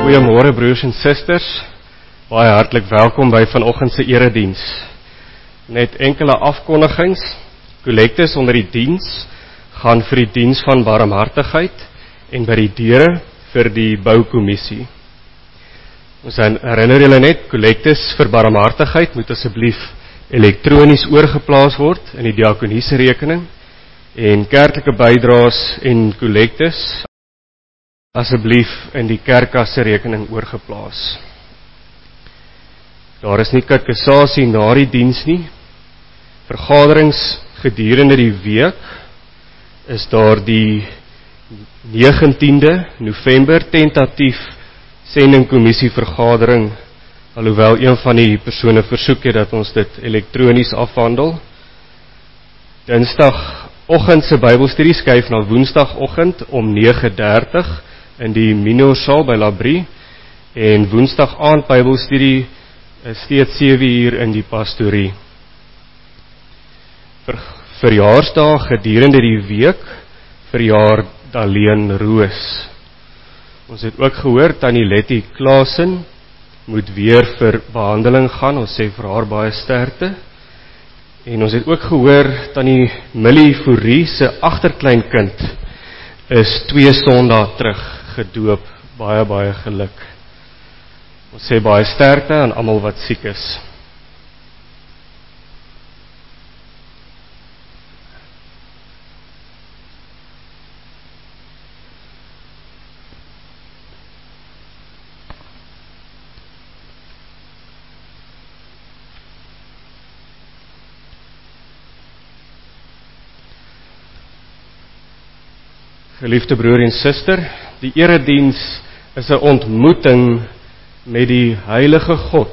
Goeiemôre broers en susters, baie hartlik welkom by vanoggend se erediens. Net enkele afkondigings. Kollektes onder die diens gaan vir die diens van barmhartigheid en by die deure vir die boukommissie. Ons herinner julle net, kollektes vir barmhartigheid moet asseblief elektronies oorgeplaas word in die diakoniese rekening en kerklike bydraes en kollektes asseblief in die kerkkasse rekening oorgeplaas. Daar is nie katekisasie na die diens nie. Vergaderings gedurende die week is daar die 19de November tentatief sendingkommissie vergadering, alhoewel een van die persone versoek het dat ons dit elektronies afhandel. Dinsdagoggend se Bybelstudie skuif na woensdagoggend om 9:30 in die Minorsaal by Labrie, en woensdag aand Bybelstudie is steeds 7:00 in die pastorie. Verjaarsdag gedurende die week verjaar Daleen Roos. Ons het ook gehoor Tannie Letty Klaasen moet weer vir behandeling gaan, ons sê vir haar baie sterkte. En ons het ook gehoor Tannie Millie Fourie se agterkleinkind is 2 Sondae terug gedoop, baie geluk. Ons sê baie sterkte aan almal wat siek is. Geliefde broer en suster, die erediens is 'n ontmoeting met die heilige God.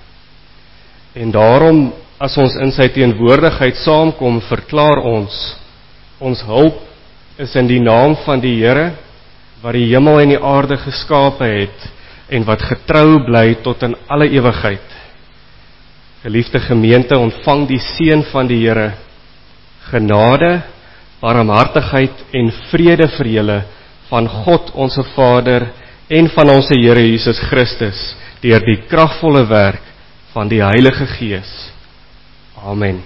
En daarom, as ons in sy teenwoordigheid saamkom, verklaar ons hulp is in die naam van die Here, wat die hemel en die aarde geskape het, en wat getrou bly tot in alle ewigheid. Geliefde gemeente, ontvang die seën van die Here, genade, barmhartigheid en vrede vir julle van God onse Vader en van onse Here Jesus Christus deur die kragvolle werk van die Heilige Gees. Amen.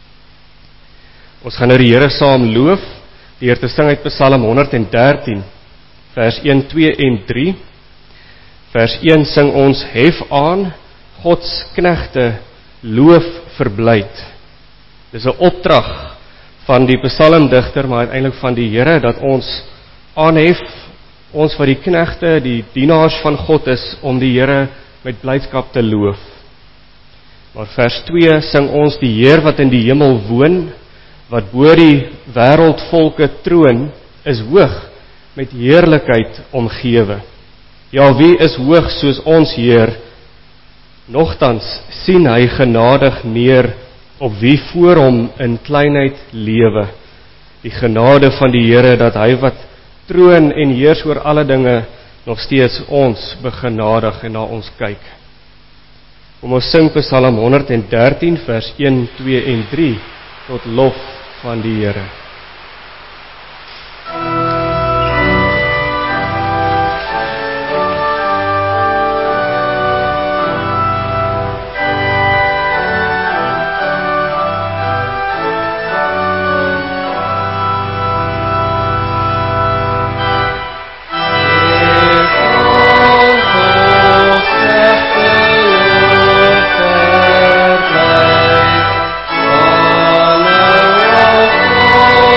Ons gaan nou die Here saam loof deur te sing uit Psalm 113 vers 1, 2 en 3. Vers 1 sing ons: Hef aan, Gods knegte, loof verblyd. Dis 'n opdrag van die psalmdigter, maar uiteindelik van die Here, dat ons aanhef, ons wat die knegte, die dienaars van God is, om die Here met blydskap te loof. Maar vers 2 sing ons: Die Heer wat in die hemel woon, wat bo die wêreldvolke troon, is hoog, met heerlikheid omgewe. Ja, wie is hoog soos ons Heer? Nogtans sien hy genadig neer op wie voor hom in kleinheid lewe. Die genade van die Here, dat hy wat troon en heers oor alle dinge, nog steeds ons begenadig en na ons kyk. Kom ons sing Psalm 113 vers 1, 2 en 3 tot lof van die Here. Oh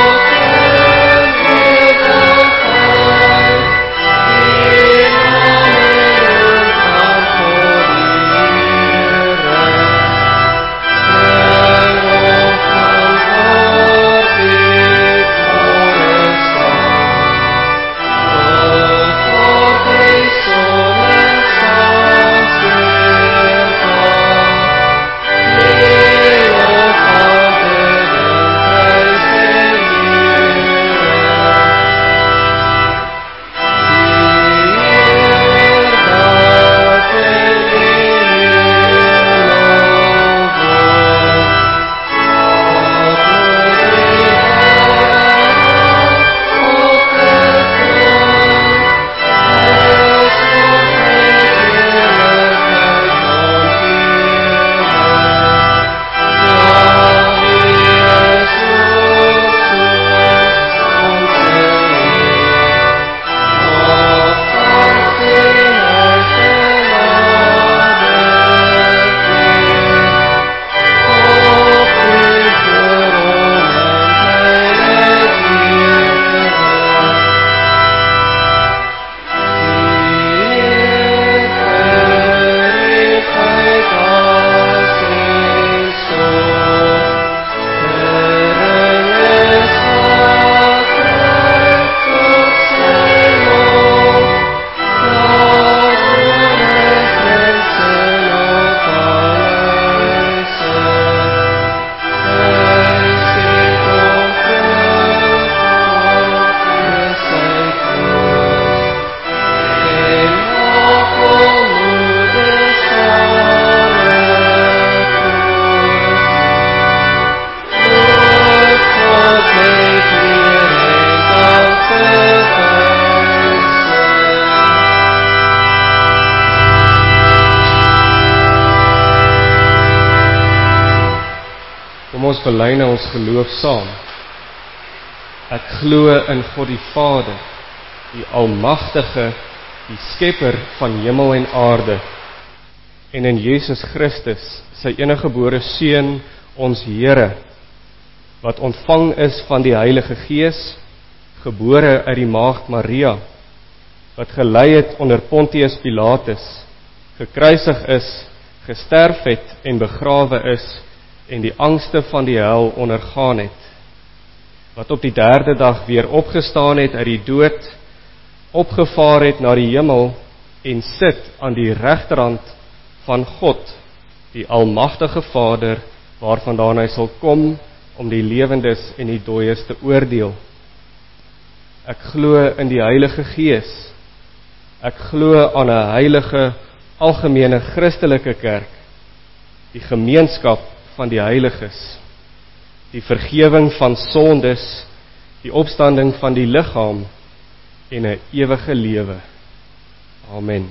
bely nou ons geloof saam. Ek glo in God die Vader, die Almagtige, die Skepper van hemel en aarde, en in Jesus Christus, sy eniggebore Seun, ons Here, wat ontvang is van die Heilige Gees, gebore uit die Maagd Maria, wat gelei het onder Pontius Pilatus, gekruisig is, gesterf het en begrawe is, en die angste van die hel ondergaan het, wat op die 3de dag weer opgestaan het uit die dood, opgevaar het na die hemel, en sit aan die regterhand van God, die Almagtige Vader, waarvandaan hy sal kom, om die lewendes en die dooies te oordeel. Ek glo in die Heilige Gees, ek glo aan 'n heilige, algemene Christelike kerk, die gemeenskap van die heiliges, die vergewing van sondes, die opstanding van die liggaam en 'n ewige lewe. Amen.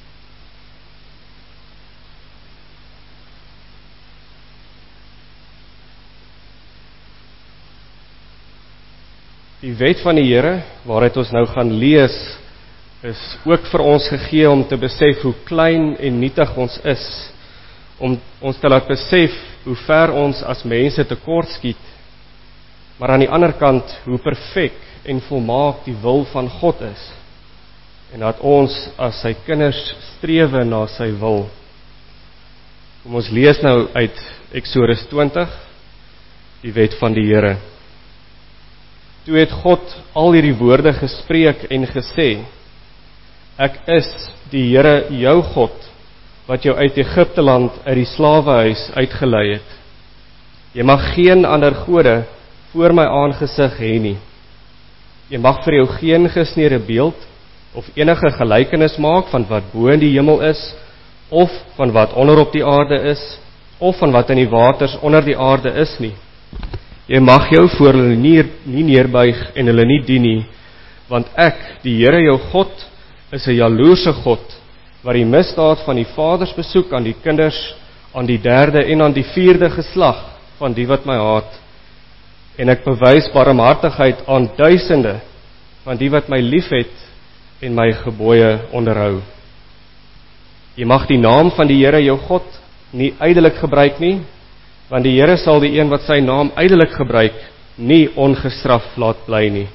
Die wet van die Here, waaruit ons nou gaan lees, is ook vir ons gegee om te besef hoe klein en nietig ons is, om ons te laat besef hoe ver ons as mense tekort skiet, maar aan die ander kant hoe perfek en volmaak die wil van God is, en dat ons as sy kinders strewe na sy wil. Kom ons lees nou uit Eksodus 20, die wet van die Here. Toe het God al hierdie woorde gespreek en gesê, ek is die Here jou God, wat jou uit Egipte land uit die slawehuis uitgelei het. Jy mag geen ander gode voor my aangesig hê nie. Jy mag vir jou geen gesneede beeld of enige gelykenis maak van wat bo in die hemel is, of van wat onder op die aarde is, of van wat in die waters onder die aarde is nie. Jy mag jou voor hulle nie neerbuig en hulle nie dien nie, want ek, die Here jou God, is 'n jaloerse God, wat die misdaad van die vaders besoek aan die kinders, aan die 3de en aan die 4de geslag van die wat my haat. En ek bewys barmhartigheid aan duisende van die wat my liefhet en my gebooie onderhou. Jy mag die naam van die Here jou God nie ydelik gebruik nie, want die Here sal die een wat sy naam ydelik gebruik, nie ongestraf laat bly nie.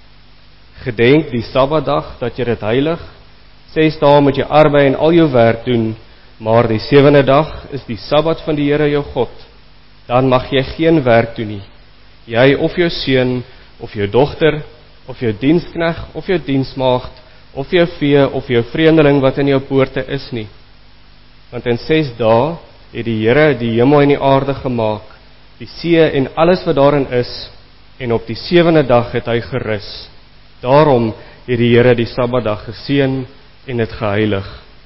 Gedenk die Sabbatdag dat jy dit heilig, 6 dae moet jy arbei en al jou werk doen, maar die 7de dag is die Sabbat van die Here jou God. Dan mag jy geen werk doen nie, jy of jou seun, of jou dogter, of jou dienskneg, of jou diensmaagd, of jou vee, of jou vreemdeling wat in jou poorte is nie. Want in 6 dae het die Here die hemel en die aarde gemaak, die see en alles wat daarin is, en op die 7de dag het hy gerus. Daarom het die Here die Sabbatdag geseën en dit geheilig.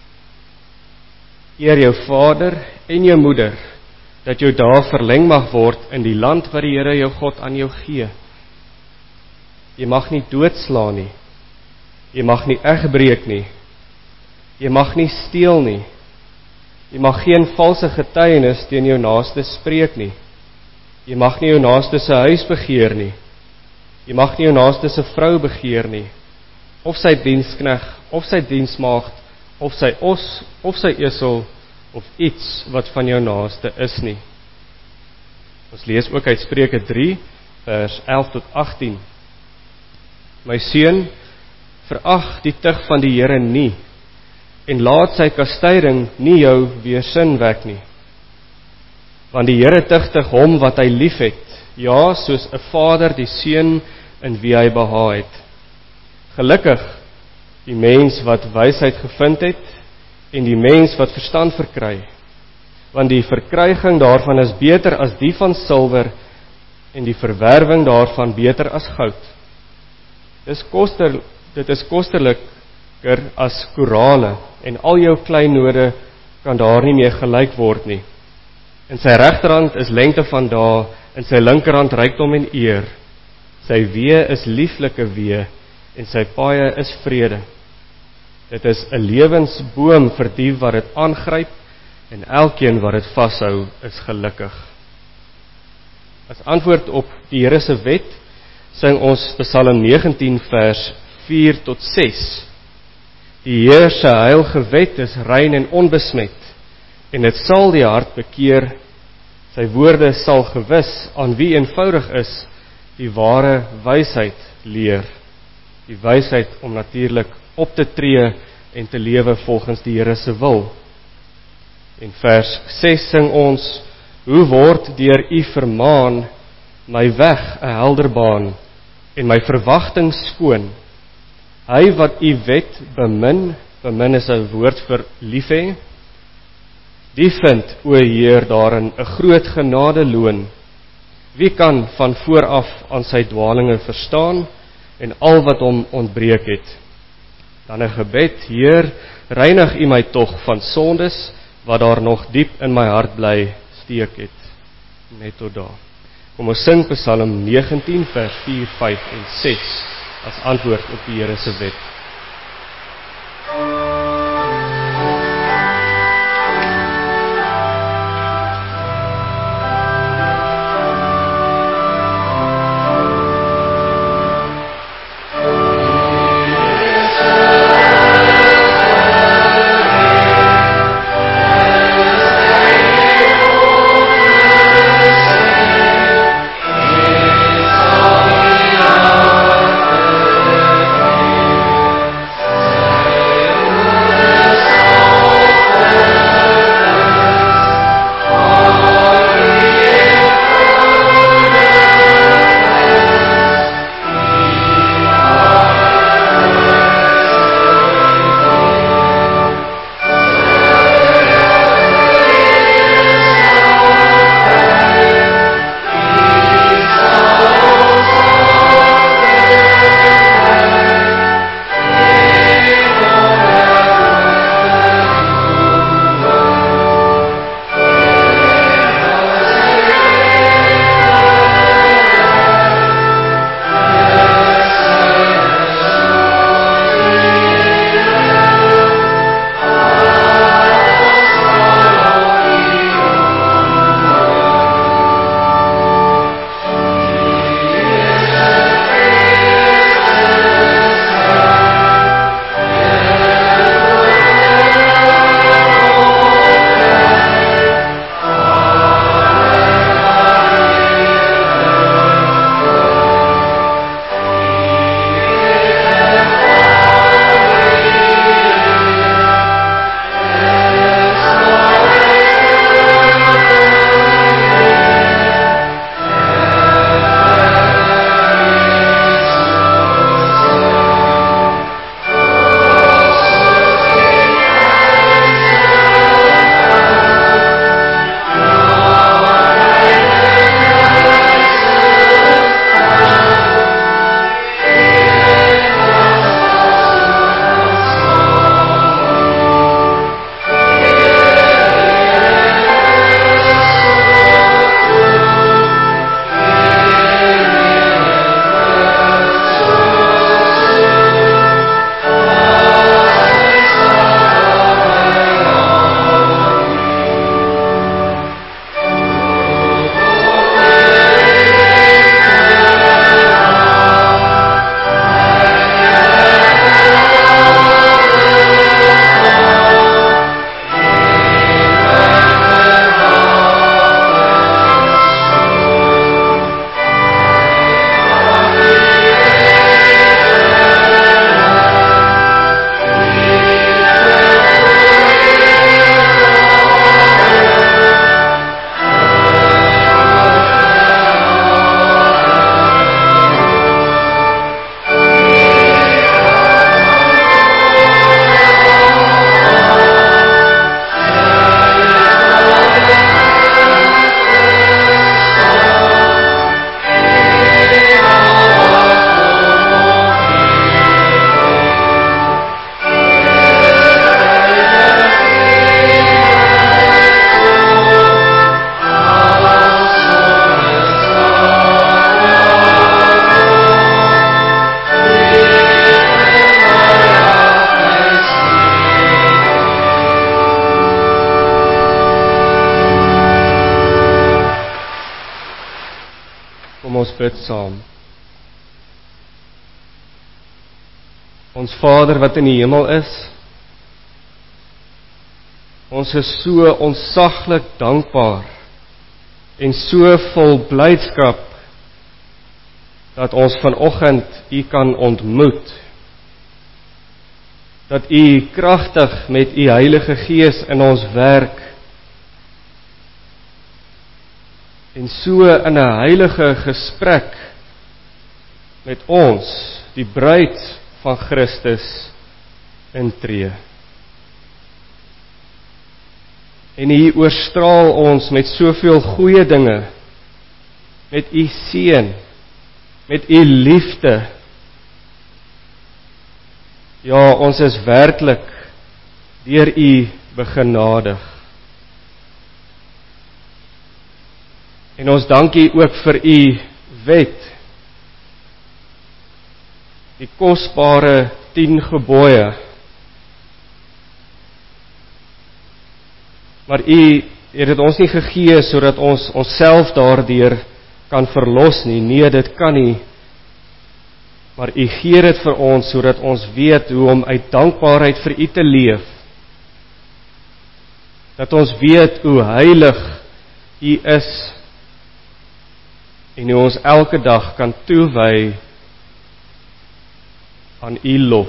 Eer jou vader en jou moeder, dat jou dae verleng mag word in die land wat die Here jou God aan jou gee. Jy mag nie doodslaan nie, jy mag nie egbreek nie, jy mag nie steel nie, jy mag geen valse getuienis teen jou naaste spreek nie, jy mag nie jou naaste se huis begeer nie, jy mag nie jou naaste se vrou begeer nie, of sy dienskneg, of sy diensmaagd, of sy os, of sy esel, of iets wat van jou naaste is nie. Ons lees ook uit Spreuke 3, vers 11 tot 18. My seun, verag die tug van die Here nie, en laat sy kastyding nie jou weersin wek nie. Want die Here tugtig hom wat hy liefhet, ja, soos 'n vader die seun in wie hy behaag het. Gelukkig die mens wat wysheid gevind het, en die mens wat verstand verkry, want die verkryging daarvan is beter as die van silwer, en die verwerwing daarvan beter as goud. Dit is kosterliker as korale, en al jou kleinode kan daar nie meer gelyk word nie. In sy regterhand is lengte van dae, in sy linkerhand rykdom en eer. Sy weë is lieflike weë, en sy paaie is vrede. Dit is 'n lewensboom vir die wat dit aangryp, en elkeen wat dit vashou is gelukkig. As antwoord op die Here se wet, sing ons Psalm 19 vers 4 tot 6. Die Heer se heilige wet is rein en onbesmet, en dit sal die hart bekeer. Sy woorde sal gewis aan wie eenvoudig is, die ware wysheid leer. Die wysheid om natuurlik op te tree en te lewe volgens die Here se wil. En vers 6 sing ons, hoe word deur U vermaan, my weg 'n helder baan, en my verwagting skoon. Hy wat U wet bemin is 'n woord vir lief hê, die vind, o Heer, daarin 'n groot genade loon. Wie kan van vooraf aan sy dwalinge verstaan, en al wat hom ontbreek het? Dan 'n gebed, Heer, reinig U my tog van sondes, wat daar nog diep in my hart bly steek het. Net tot daar. Kom ons sing Psalm 19 vers 4, 5 en 6 as antwoord op die Here se wet. bid saam. Ons Vader wat in die hemel is, ons is so ontsaglik dankbaar en so vol blydskap dat ons vanoggend U kan ontmoet, dat U kragtig met U Heilige Gees in ons werk en so in 'n heilige gesprek met ons, die bruid van Christus, intree. En U oorstraal ons met soveel goeie dinge, met U seën, met U liefde. Ja, ons is werklik deur U begenadig. En ons dank U ook vir U wet, die kosbare 10 gebooie. Maar U het dit ons nie gegee sodat ons onsself daardeur kan verlos nie. Nee, dit kan nie. Maar U gee dit vir ons sodat ons weet hoe om uit dankbaarheid vir U te leef. Dat ons weet hoe heilig U is en hoe ons elke dag kan toewy aan U lof.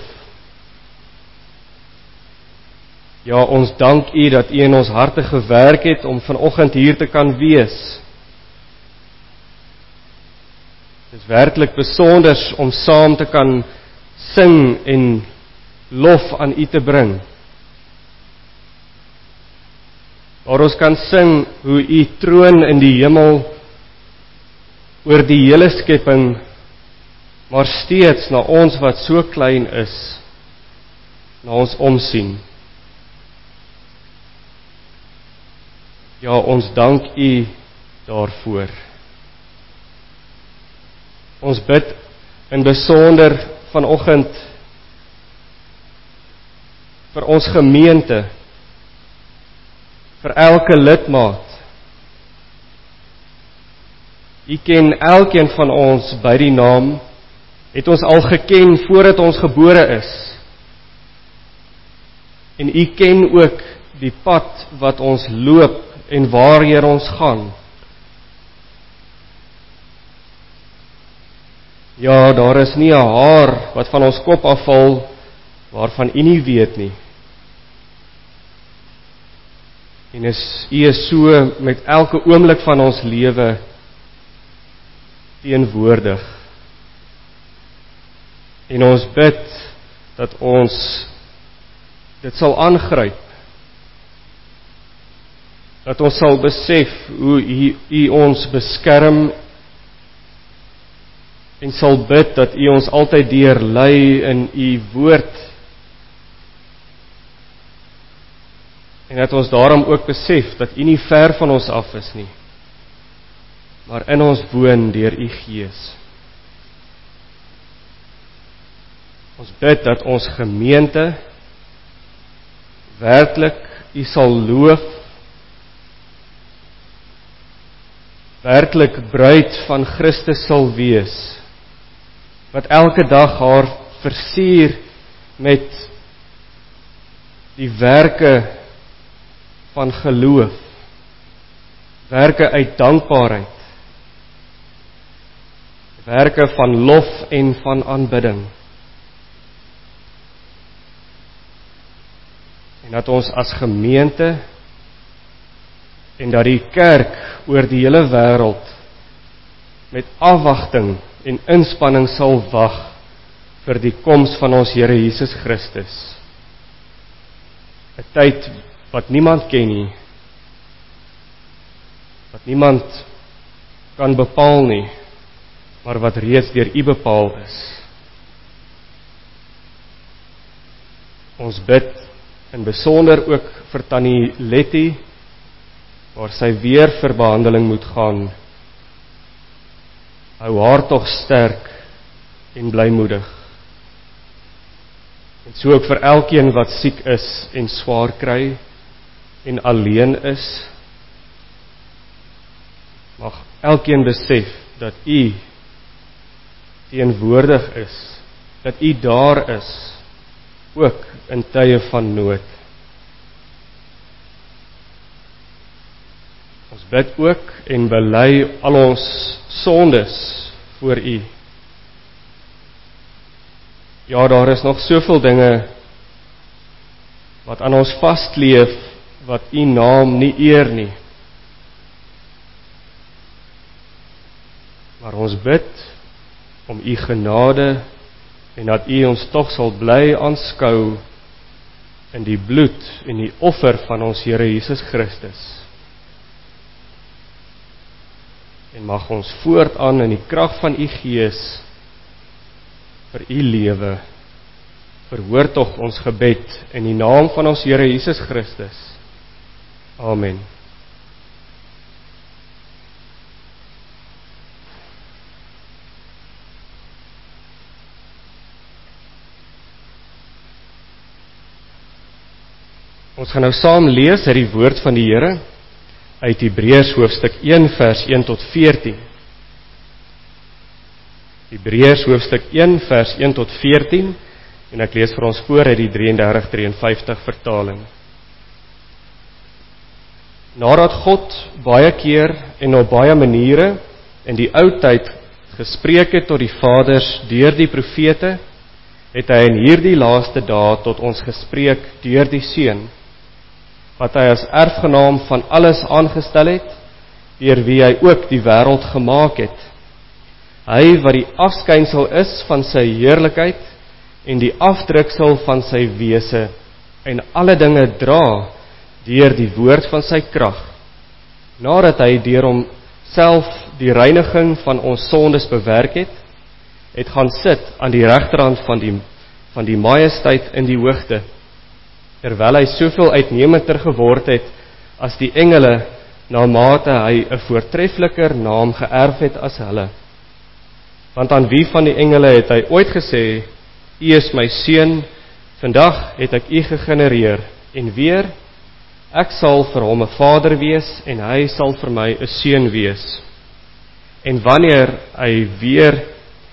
Ja, ons dank U dat U in ons harte gewerk het om vanoggend hier te kan wees. Dit is werklik besonders om saam te kan sing en lof aan U te bring. Waar ons kan sing hoe U troon in die hemel oor die hele skepping, maar steeds na ons wat so klein is, na ons omsien. Ja, ons dank U daarvoor. Ons bid in besonder vanoggend vir ons gemeente, vir elke lidmaat. U ken elkeen van ons by die naam, het ons al geken voordat ons gebore is. En U ken ook die pad wat ons loop en waarheen ons gaan. Ja, daar is nie 'n haar wat van ons kop afval waarvan U nie weet nie. En U is so met elke oomblik van ons lewe teenwoordig. En ons bid dat ons dit sal aangryp. Dat ons sal besef hoe U ons beskerm en sal bid dat U ons altyd deurlei in U woord. En dat ons daarom ook besef dat U nie ver van ons af is nie, maar in ons woon deur U Gees. Ons bid dat ons gemeente werklik U sal loof, werklik bruid van Christus sal wees, wat elke dag haar versier met die werke van geloof, werke uit dankbaarheid, werke van lof en van aanbidding. En dat ons as gemeente en dat die kerk oor die hele wêreld met afwagting en inspanning sal wag vir die koms van ons Here Jesus Christus. 'n tyd wat niemand ken nie, wat niemand kan bepaal nie, maar wat reeds deur U bepaal is. Ons bid in besonder ook vir Tannie Letty, waar sy weer vir behandeling moet gaan. Hou haar tog sterk en blymoedig. En so ook vir elkeen wat siek is en swaar kry en alleen is, mag elkeen besef dat U teenwoordig is, dat U daar is, ook in tye van nood. Ons bid ook en bely al ons sondes voor U. Ja, daar is nog soveel dinge wat aan ons vastkleef, wat U naam nie eer nie. Maar ons bid om U genade en dat U ons tog sal bly aanskou in die bloed en die offer van ons Here Jesus Christus. En mag ons voortaan in die krag van U Gees vir U lewe. Verhoor tog ons gebed in die naam van ons Here Jesus Christus. Amen. Ons gaan nou saam lees uit die woord van die Here uit Hebreërs hoofstuk 1 vers 1 tot 14. Hebreërs hoofstuk 1 vers 1 tot 14 en ek lees vir ons voor uit die 33-53 vertaling. Nadat God baie keer en op baie maniere in die ou tyd gespreek het tot die vaders deur die profete, het hy in hierdie laaste dae tot ons gespreek deur die Seun, wat hy as erfgenaam van alles aangestel het, deur wie hy ook die wêreld gemaak het. Hy wat die afskynsel is van sy heerlikheid en die afdruksel van sy wese en alle dinge dra deur die woord van sy krag, nadat hy deur homself die reiniging van ons sondes bewerk het gaan sit aan die regterhand van die majesteit in die hoogte, terwyl hy soveel uitnemender geword het as die engele, na mate hy 'n voortreffeliker naam geërf het as hulle. Want aan wie van die engele het hy ooit gesê, U is my seun, vandag het ek U gegenereer, en weer, ek sal vir hom 'n vader wees, en hy sal vir my 'n seun wees. En wanneer hy weer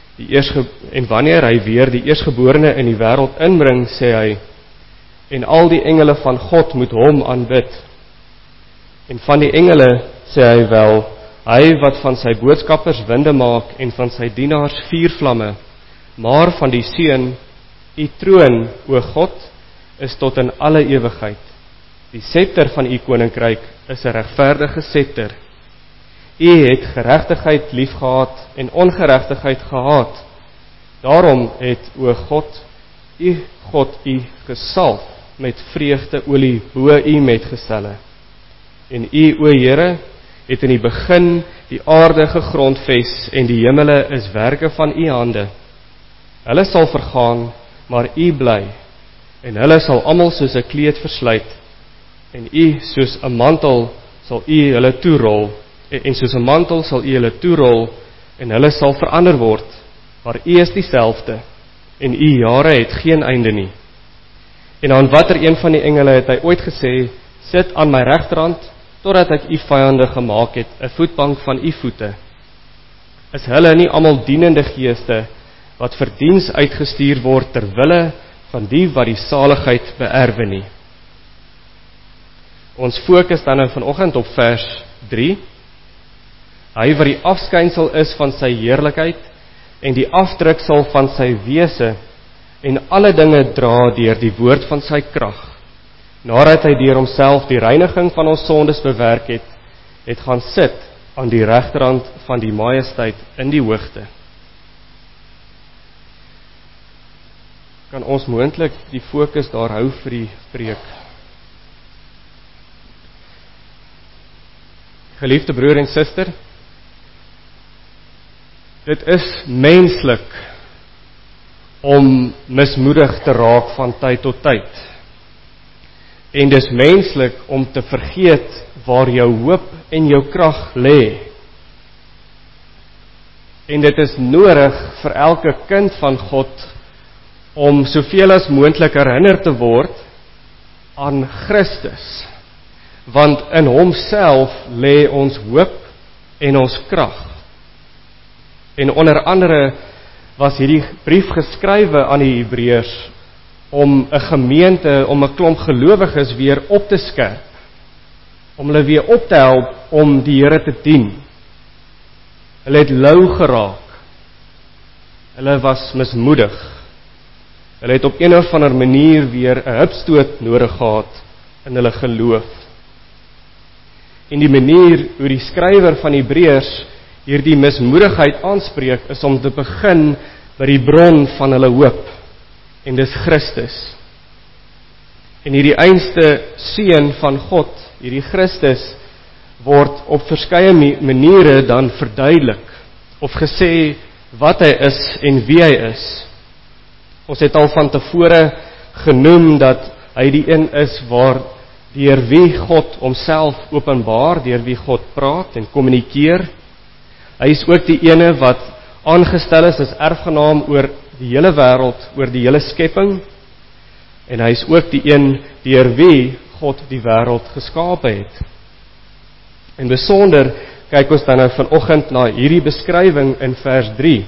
die eerstgeborene in die wêreld inbring, sê hy, en al die engele van God moet hom aanbid. En van die engele sê hy wel, hy wat van sy boodskappers winde maak en van sy dienaars vuurvlamme, maar van die Seun, U troon, o God, is tot in alle ewigheid. Die scepter van U koninkryk is 'n regverdige scepter. U het geregtigheid liefgehad en ongeregtigheid gehaat. Daarom het, o God, U gesalf met vreugdeolie bo U metgeselle. En U, o Here, het in die begin die aarde gegrondves en die hemele is werke van U hande. Hulle sal vergaan, maar U bly, en hulle sal almal soos 'n kleed versluit, en U soos 'n mantel sal U hulle toerol, en soos 'n mantel sal U hulle toerol, en hulle sal verander word, maar U is dieselfde, en U jare het geen einde nie. En aan watter een van die engele het hy ooit gesê, sit aan my regterhand, totdat ek U vyande gemaak het, 'n voetbank van U voete. Is hulle nie almal dienende geeste, wat vir diens uitgestuur word, ter wille van die wat die saligheid beerwe nie? Ons fokus dan vanoggend op vers 3. Hy wat die afskynsel is van sy heerlikheid, en die afdruksel van sy wese, en alle dinge dra deur die woord van sy krag, nadat hy deur homself die reiniging van ons sondes bewerk het gaan sit aan die regterhand van die majesteit in die hoogte. Kan ons moontlik die fokus daar hou vir die preek? Geliefde broer en suster, dit is menslik om mismoedig te raak van tyd tot tyd. En dis menslik om te vergeet waar jou hoop en jou krag lê. En dit is nodig vir elke kind van God om soveel as moontlik herinner te word aan Christus, want in homself lê ons hoop en ons krag. En onder andere was hierdie brief geskrywe aan die Hebreërs om 'n gemeente, om 'n klomp gelowiges weer op te skerp, om hulle weer op te help om die Here te dien. Hulle het lou geraak. Hulle was mismoedig. Hulle het op een of ander manier weer 'n hupstoot nodig gehad in hulle geloof. En die manier hoe die skrywer van Hebreërs hierdie mismoedigheid aanspreek, is om te begin by die bron van hulle hoop, en dis Christus. En hierdie einste seun van God, hierdie Christus, word op verskeie maniere dan verduidelik, of gesê wat hy is en wie hy is. Ons het al van tevore genoem dat hy die een is deur wie God homself openbaar, deur wie God praat en kommunikeer. Hy is ook die ene wat aangestel is as erfgenaam oor die hele wêreld, oor die hele skepping, en hy is ook die een deur wie God die wêreld geskape het. En besonder kyk ons dan nou vanoggend na hierdie beskrywing in vers 3.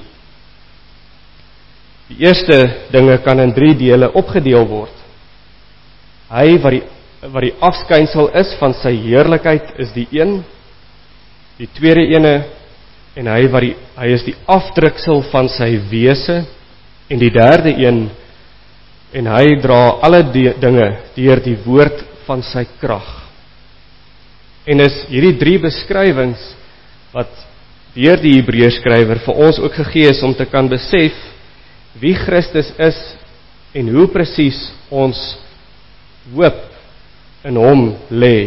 Die eerste dinge kan in 3 dele opgedeel word. Hy wat die afskynsel is van sy heerlikheid is die een, die tweede ene, en hy is die afdruksel van sy wese, en die derde een, en hy dra alle dinge deur die woord van sy krag. En is hierdie 3 beskrywings wat deur die Hebreërskrywer vir ons ook gegee is om te kan besef wie Christus is en hoe presies ons hoop in hom lê.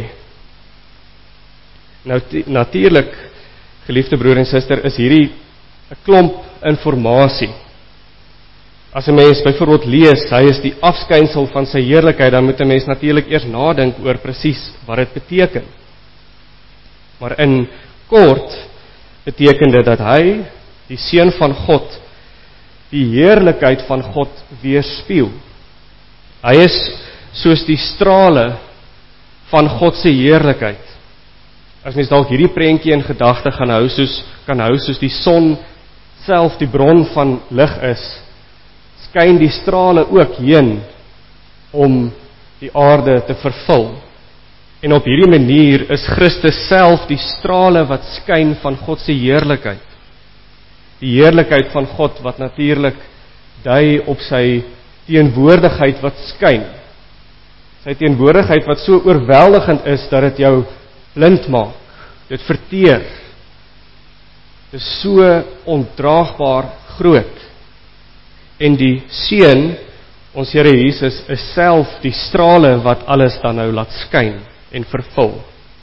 Nou natuurlik, geliefde broer en suster, is hierdie 'n klomp inligting. As 'n mens byvoorbeeld lees, hy is die afskynsel van sy heerlikheid, dan moet 'n mens natuurlik eers nadink oor presies wat dit beteken. Maar in kort beteken dit dat hy, die seun van God, die heerlikheid van God weerspieël. Hy is soos die strale van God se heerlikheid. As mens dalk hierdie prentjie in gedagte kan hou soos die son self die bron van lig is, skyn die strale ook heen om die aarde te vervul. En op hierdie manier is Christus self die strale wat skyn van God se heerlikheid. Die heerlikheid van God wat natuurlik dui op sy teenwoordigheid wat skyn. Sy teenwoordigheid wat so oorweldigend is dat dit jou blind maak, dit verteer. Dit is so ondraagbaar groot. En die seun, ons Here Jesus, is self die strale wat alles dan nou laat skyn en vervul.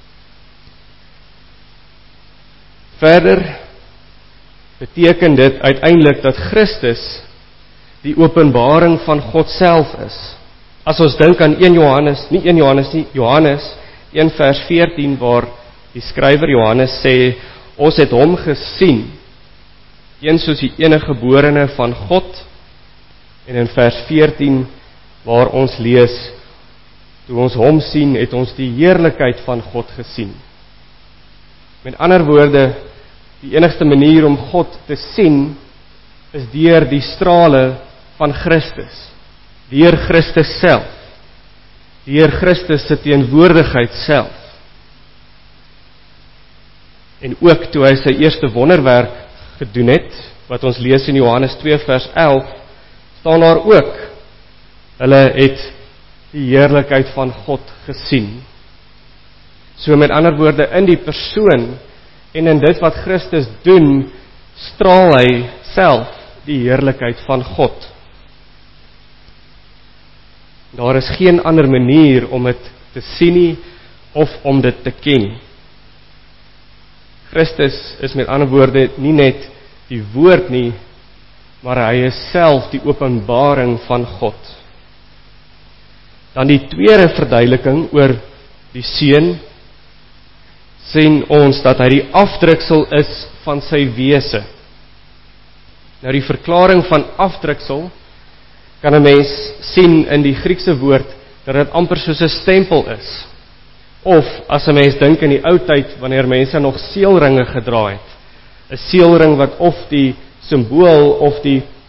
Verder beteken dit uiteindelik dat Christus die openbaring van God self is. As ons dink aan Johannes 1 vers 14 waar die skrywer Johannes sê, ons het hom gesien, een soos die enige geborene van God, en in vers 14 waar ons lees, toe ons hom sien, het ons die heerlikheid van God gesien. Met ander woorde, die enigste manier om God te sien, is deur die strale van Christus, deur Christus self, deur Christus se teenwoordigheid self. En ook toe hy sy eerste wonderwerk gedoen het, wat ons lees in Johannes 2 vers 11, staan daar ook, hulle het die heerlikheid van God gesien. So met ander woorde, in die persoon en in dit wat Christus doen, straal hy self die heerlikheid van God. Daar is geen ander manier om dit te sien nie, of om dit te ken. Christus is met ander woorde nie net die woord nie, maar hy is self die openbaring van God. Dan die tweede verduideliking oor die seun, sien ons dat hy die afdruksel is van sy wese. Nou die verklaring van afdruksel kan 'n mens sien in die Griekse woord dat dit amper soos 'n stempel is. Of as 'n mens dink in die ou tyd wanneer mense nog seelringe gedra het, 'n seelring wat of die simbool of die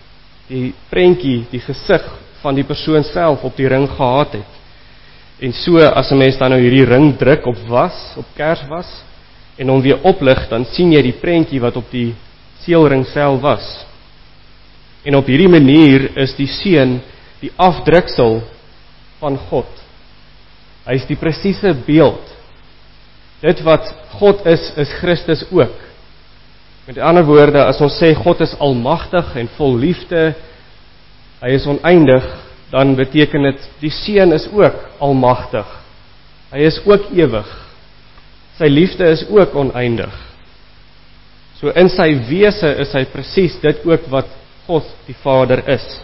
die prentjie, die gesig van die persoon self op die ring gehad het. En so, as 'n mens dan nou hierdie ring druk op Kerswas, en hom weer oplig, dan sien jy die prentjie wat op die seelring self was. En op hierdie manier is die seun die afdruksel van God. Hy is die presiese beeld. Dit wat God is Christus ook. Met ander woorde, as ons sê God is almagtig en vol liefde, hy is oneindig, dan beteken dit, die seun is ook almagtig. Hy is ook ewig. Sy liefde is ook oneindig. So in sy wese is hy presies dit ook wat God die Vader is.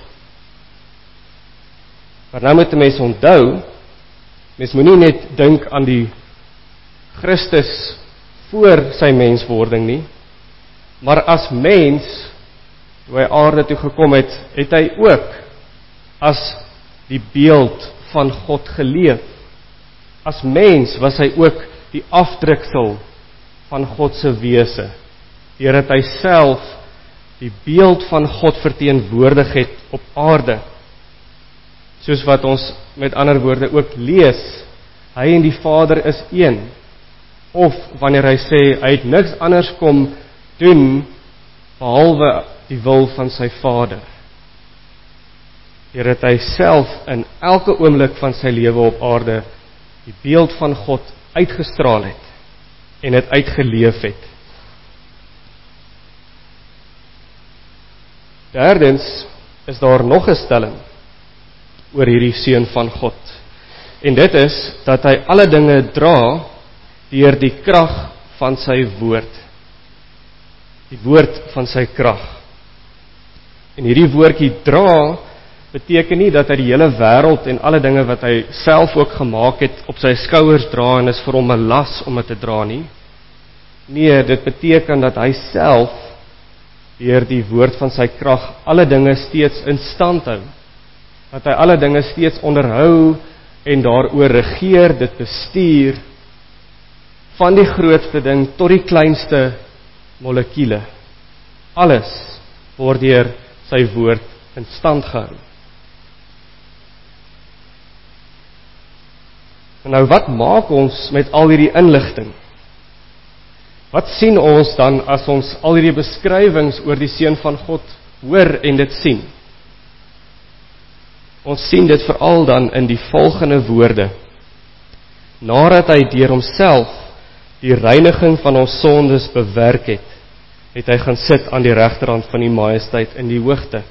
Maar nou moet 'n mens onthou, mens moet nie net dink aan die Christus voor sy menswording nie, maar as mens, toe hy aarde toe gekom het, het hy ook as die beeld van God geleef. As mens was hy ook die afdruksel van God se wese, deurdat hy self die beeld van God verteenwoordig het op aarde. Soos wat ons met ander woorde ook lees, hy en die Vader is een. Of wanneer hy sê, hy het niks anders kom doen, behalwe die wil van sy Vader. Deurdat hy self in elke oomblik van sy lewe op aarde die beeld van God uitgestraal het en dit uitgeleef het. Derdens is daar nog 'n stelling oor hierdie seun van God. En dit is dat hy alle dinge dra deur die krag van sy woord. Die woord van sy krag. En hierdie woordjie dra beteken nie dat hy die hele wêreld en alle dinge wat hy self ook gemaak het op sy skouers dra en is vir hom 'n las om dit te dra nie. Nee, dit beteken dat hy self deur die woord van sy krag alle dinge steeds in stand hou. Dat hy alle dinge steeds onderhou en daaroor regeer, dit bestuur, van die grootste ding tot die kleinste molekule. Alles word deur sy woord in stand gehou. Nou, wat maak ons met al hierdie inligting? Wat sien ons dan as ons al hierdie beskrywings oor die seun van God hoor en dit sien? Ons sien dit veral dan in die volgende woorde. Nadat hy deur homself die reiniging van ons sondes bewerk het, het hy gaan sit aan die regterhand van die majesteit in die hoogte.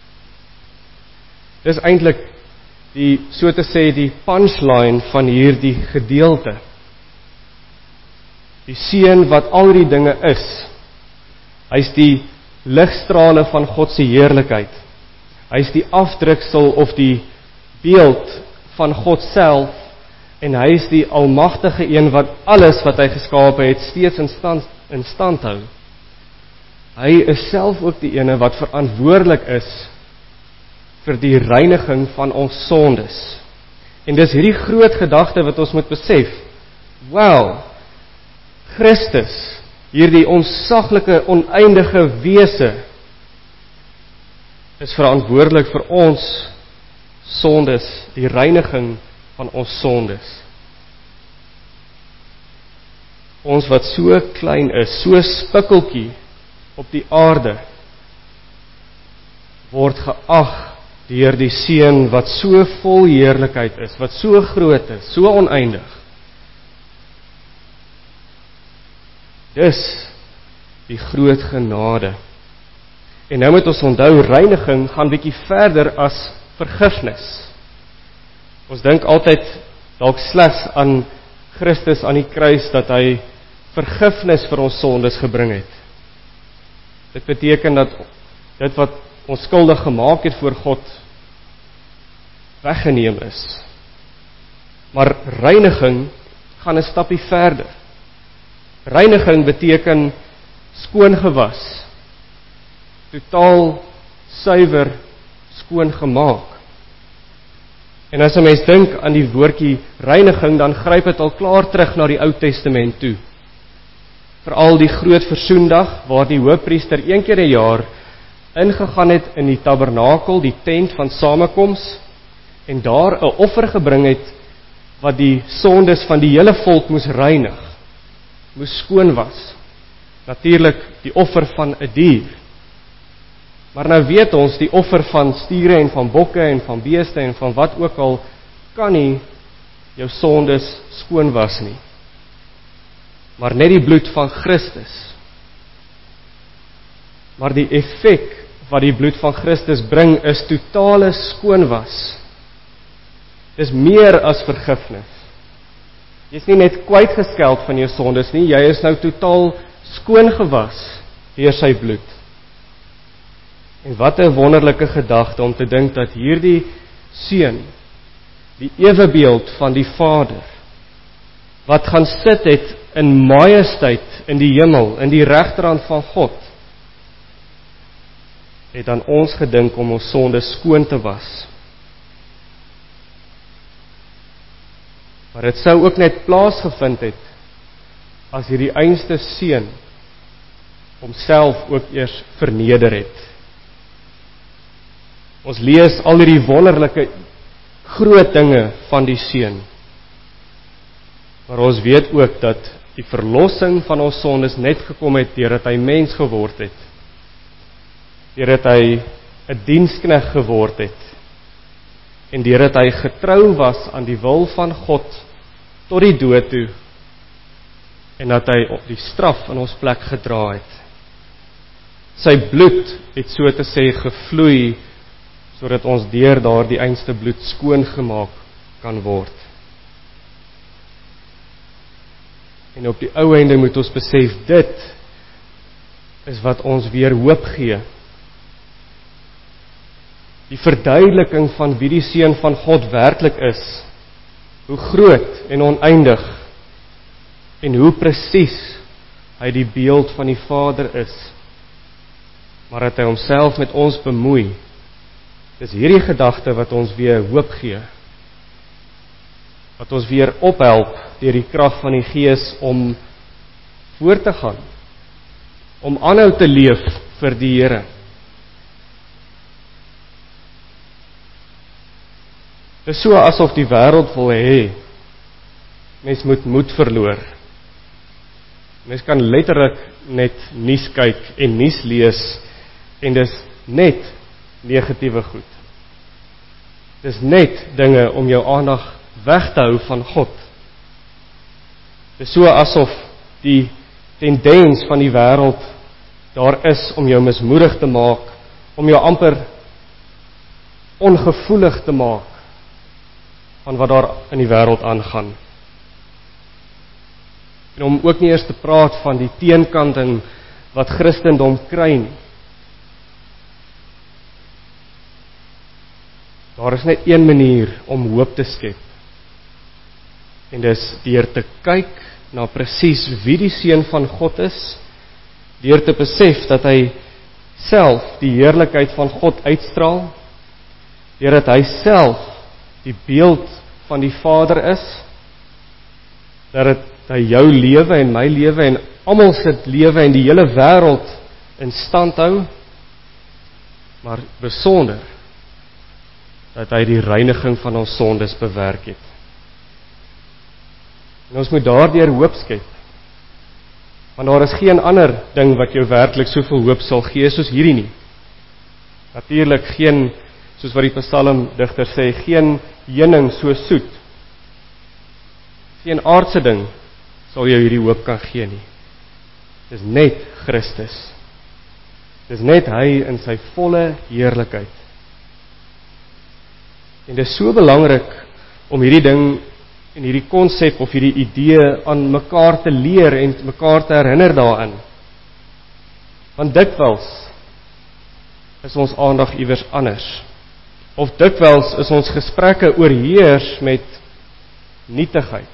Dis eintlik die, so te sê, die punchline van hierdie gedeelte. Die seun wat al die dinge is. Hy's die ligstrale van God se heerlikheid. Hy's die afdruksel of die beeld van God self, en hy is die almagtige een wat alles wat hy geskape het steeds in stand hou. Hy is self ook die ene wat verantwoordelik is vir die reiniging van ons sondes. En dis hierdie groot gedagte wat ons moet besef. Wow, Christus, hierdie onsaglike, oneindige wese, is verantwoordelik vir ons sondes, die reiniging van ons sondes. Ons wat so klein is, so spikkeltjie op die aarde, word geag deur die seun wat so vol heerlikheid is, wat so groot is, so oneindig. Dis die groot genade. En nou moet ons onthou, reiniging gaan bietjie verder as vergifnis. Ons dink altyd dalk slegs aan Christus aan die kruis, dat hy vergifnis vir ons sondes gebring het. Dit beteken dat dit wat ons skuldig gemaak het voor God weggeneem is. Maar reiniging gaan 'n stappie verder. Reiniging beteken skoon gewas, totaal suiwer skoon gemaak. En as 'n mens dink aan die woordjie reiniging, dan gryp dit al klaar terug na die Ou Testament toe. Veral die groot versoendag, waar die hoofpriester een keer 'n jaar ingegaan het in die tabernakel, die tent van samekoms, en daar 'n offer gebring het, wat die sondes van die hele volk moes reinig, moes skoon was. Natuurlik die offer van 'n dier. Maar nou weet ons, die offer van stiere en van bokke en van beeste en van wat ook al, kan nie jou sondes skoon was nie. Maar net die bloed van Christus. Maar die effek wat die bloed van Christus bring, is totale skoonwas. Dis meer as vergifnis. Jy is nie net kwytgeskeld van jou sondes nie, jy is nou totaal skoon gewas deur sy bloed. En wat 'n wonderlike gedagte om te dink dat hierdie seun, die ewebeeld van die Vader, wat gaan sit het in majesteit in die hemel, in die regterhand van God, het aan ons gedink om ons sondes skoon te was. Maar dit sou ook net plaasgevind het as hierdie einste seun homself ook eers verneder het. Ons lees al hierdie wonderlike groot dinge van die seun. Maar ons weet ook dat die verlossing van ons sondes net gekom het deurdat hy mens geword het. Deurdat hy 'n diensknegt geword het. En deurdat hy getrou was aan die wil van God tot die dood toe, en dat hy op die straf in ons plek gedra het. Sy bloed het so te sê gevloei, sodat ons deur daardie einste bloed skoon gemaak kan word. En op die ou einde moet ons besef, dit is wat ons weer hoop gee. Die verduideliking van wie die seun van God werklik is, hoe groot en oneindig, en hoe presies hy die beeld van die Vader is, maar dat hy homself met ons bemoei. Dis hierdie gedagte wat ons weer hoop gee, wat ons weer ophelp deur die krag van die Gees om voort te gaan, om aanhou te leef vir die Here. Dis so asof die wêreld wil hê, mens moet moed verloor. Mens kan letterlik net nuus kyk en nuus lees, en dis net negatiewe goed. Dis net dinge om jou aandag weg te hou van God. Dis so asof die tendens van die wêreld daar is om jou mismoedig te maak, om jou amper ongevoelig te maak van wat daar in die wêreld aangaan. En om ook nie eers te praat van die teenkanting wat Christendom kry nie. Daar is net een manier om hoop te skep. En dis deur te kyk na presies wie die seun van God is, deur te besef dat hy self die heerlikheid van God uitstraal, deurdat hy self die beeld van die Vader is, dat hy jou lewe en my lewe en almal se lewe en die hele wêreld in stand hou, maar besonder dat hy die reiniging van ons sondes bewerk het. En ons moet daardeur hoop skep, want daar is geen ander ding wat jou werklik soveel hoop sal gee soos hierdie nie. Natuurlik geen, soos wat die psalmdigter sê, geen heuning so soet. Geen aardse ding sal jou hierdie hoop kan gee nie. Dis net Christus. Dis net hy in sy volle heerlikheid. En dit is so belangrik om hierdie ding en hierdie konsep of hierdie idee aan mekaar te leer en mekaar te herinner daarin. Want dikwels is ons aandag iewers anders. Of dikwels is ons gesprekke oorheers met nietigheid.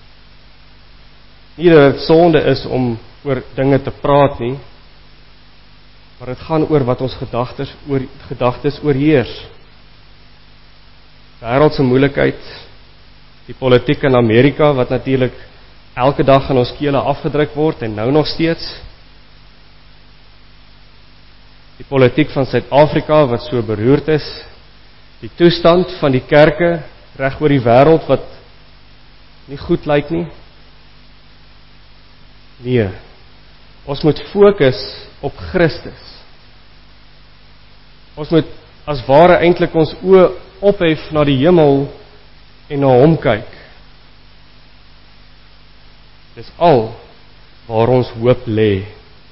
Nie dat dit sonde is om oor dinge te praat nie, maar dit gaan oor wat ons gedagtes oorheers. Wêreldse moeilikheid, die politiek in Amerika, wat natuurlik elke dag in ons kele afgedruk word en nou nog steeds. die politiek van Suid-Afrika wat so beroerd is, die toestand van die kerke reg oor die wêreld wat nie goed lyk nie. Nee, ons moet fokus op Christus. Ons moet as ware eintlik ons oë ophef na die hemel en na hom kyk. Dis al waar ons hoop lê.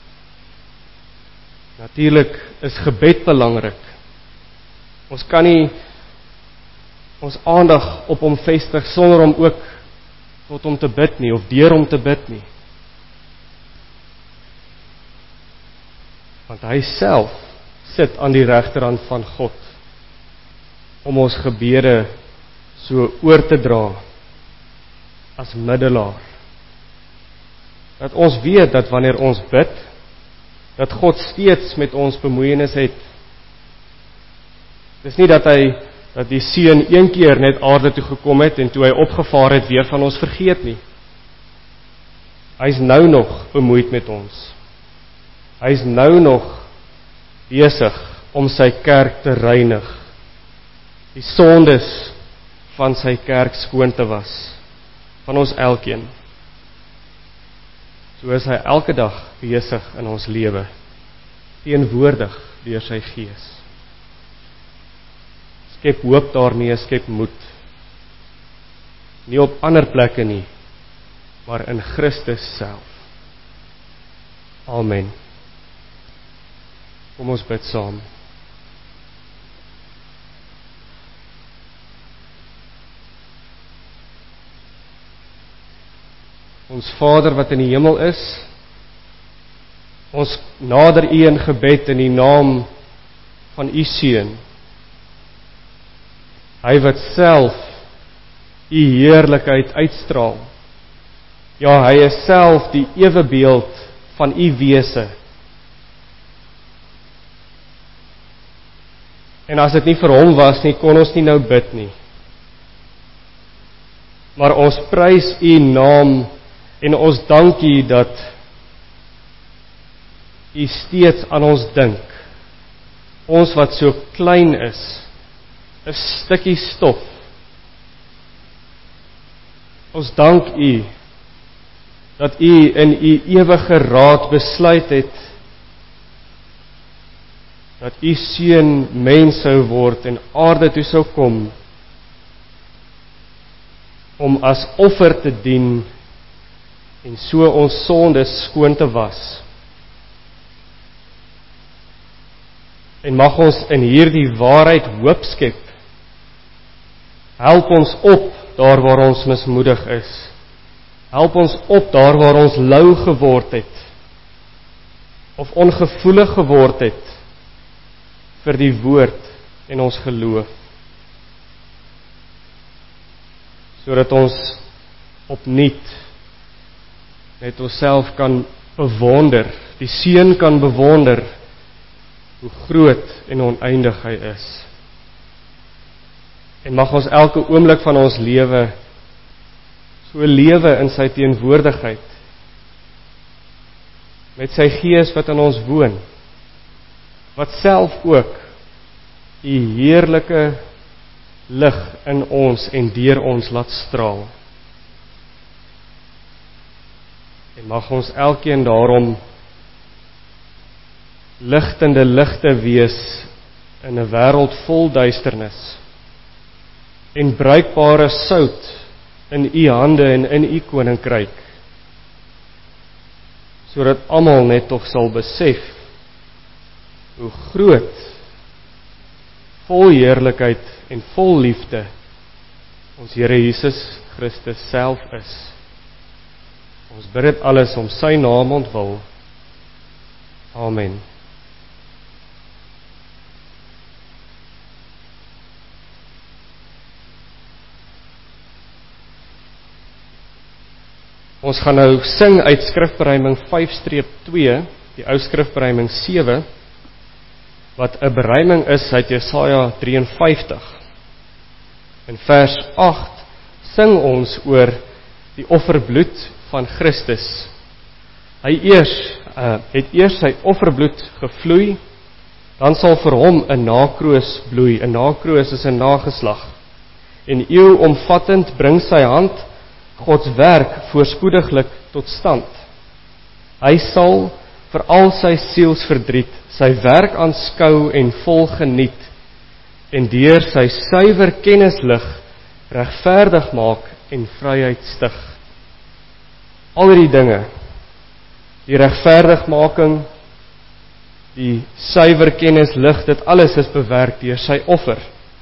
Natuurlik is gebed belangrik. Ons kan nie ons aandag op hom vestig sonder om ook tot hom te bid nie, of deur hom te bid nie. Want hy self sit aan die regterhand van God om ons gebede so oor te dra as middelaar. Dat ons weet dat wanneer ons bid, dat God steeds met ons bemoeienis het. Dis nie dat die seun een keer net aarde toe gekom het en toe hy opgevaar het weer van ons vergeet nie. Hy's nou nog bemoeid met ons. Hy's nou nog besig om sy kerk te reinig, die sondes van sy kerk skoon te was, van ons elkeen. So is hy elke dag besig in ons lewe, teenwoordig deur sy Gees. Skep hoop daarmee, skep moed. Nie op ander plekke nie, maar in Christus self. Amen. Kom ons bid saam. Ons Vader wat in die hemel is, ons nader U in gebed in die naam van U Seun. Hy wat self U heerlikheid uitstraal. Ja, hy is self die ewebeeld van U wese. En as dit nie vir hom was nie, kon ons nie nou bid nie. Maar ons prys U naam en ons dank U dat U steeds aan ons dink. Ons wat so klein is, 'n stukkie stof. Ons dank U dat U in U ewige raad besluit het dat U Seun mens sou word en aarde toe sou kom om as offer te dien en so ons sondes skoon te was. En mag ons in hierdie waarheid hoop skep. Help ons op daar waar ons mismoedig is. Help ons op daar waar ons lou geword het of ongevoelig geword het vir die woord en ons geloof. Sodat ons opnuut net onsself kan bewonder, die Seun kan bewonder hoe groot en oneindig hy is. En mag ons elke oomblik van ons lewe so lewe in sy teenwoordigheid, met sy Gees wat in ons woon, wat self ook die heerlike lig in ons en deur ons laat straal. En mag ons elkeen daarom ligtende ligte wees in 'n wêreld vol duisternis en bruikbare sout in U hande en in U koninkryk, sodat almal net tog sal besef hoe groot, vol heerlikheid en vol liefde ons Here Jesus Christus self is. Ons bid dit alles om sy naam ontwil. Amen. Ons gaan nou sing uit skrifberuiming 5-2, die ou skrifberuiming 7, wat 'n beruiming is uit Jesaja 53. In vers 8 sing ons oor die offerbloed van Christus. Hy het eers sy offerbloed gevloei dan sal vir hom 'n nakroos bloei. 'n Nakroos is 'n nageslag. En eeuomvattend bring sy hand Gods werk voorspoediglik tot stand. Hy sal vir al sy sielsverdriet sy werk aanskou en vol geniet, en deur sy suiwer kennislig regverdig maak en vryheid stig. Al die dinge, die regverdigmaking, die suiwer kennislig, dit alles is bewerk deur sy offer.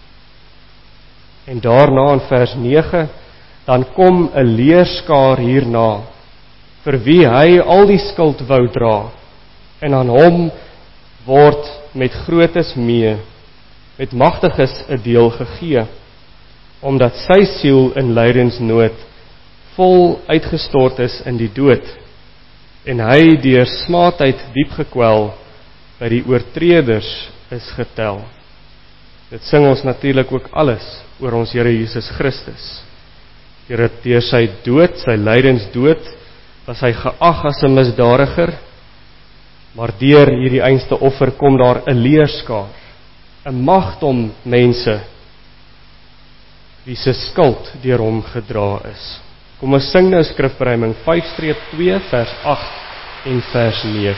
En daarna in vers 9, dan kom 'n leerskaar hierna, vir wie hy al die skuld wou dra, en aan hom word met grootes mee, met magtiges 'n deel gegee, omdat sy siel in lydensnood vol uitgestort is in die dood, en hy deur smaadheid diep gekwel, by die oortreders is getel. Dit sing ons natuurlik ook alles oor ons Here Jesus Christus. Deur sy dood, sy lydensdood, was hy geag as 'n misdadiger, maar deur hierdie einste offer kom daar 'n leerskaar, 'n magdom mense, wie se skuld deur hom gedra is. Kom ons sing nou skrifberuiming 5-2 vers 8 en vers 9.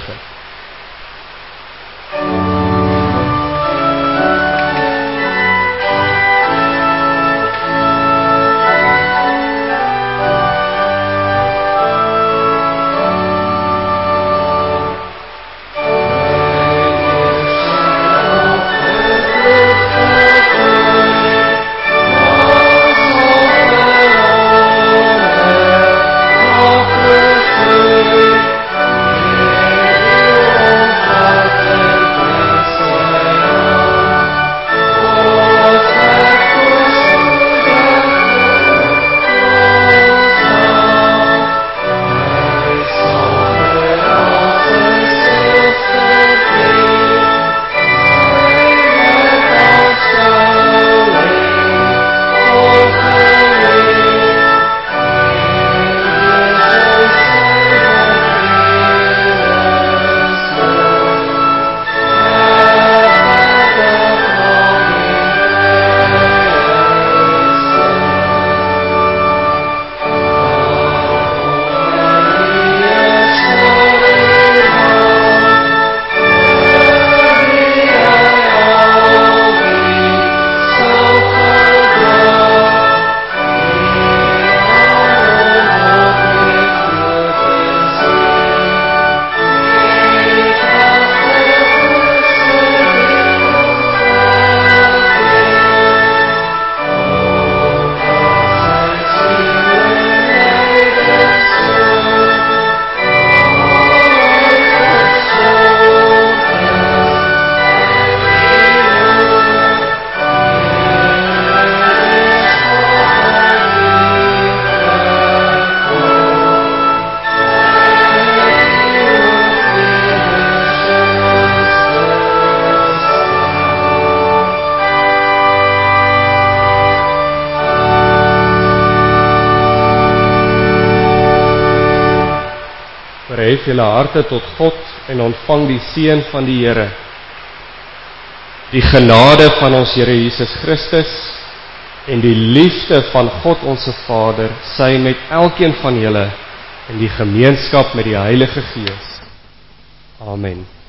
Verhef julle harte tot God en ontvang die seën van die Here. Die genade van ons Here Jesus Christus en die liefde van God ons Vader sy met elkeen van julle in die gemeenskap met die Heilige Gees. Amen.